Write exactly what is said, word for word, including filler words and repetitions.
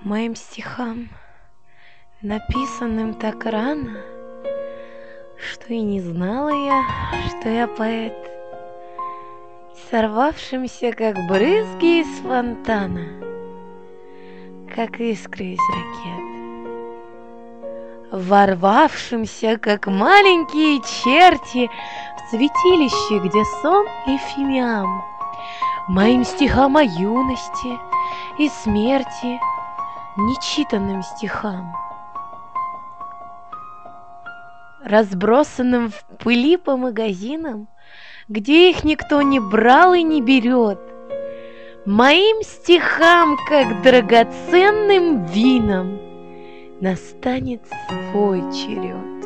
Моим стихам, написанным так рано, что и не знала я, что я поэт, сорвавшимся, как брызги из фонтана, как искры из ракет, ворвавшимся, как маленькие черти, в святилище, где сон и фимиам, моим стихам о юности и смерти, нечитанным стихам, разбросанным в пыли по магазинам, где их никто не брал и не берет, моим стихам, как драгоценным винам, настанет свой черед.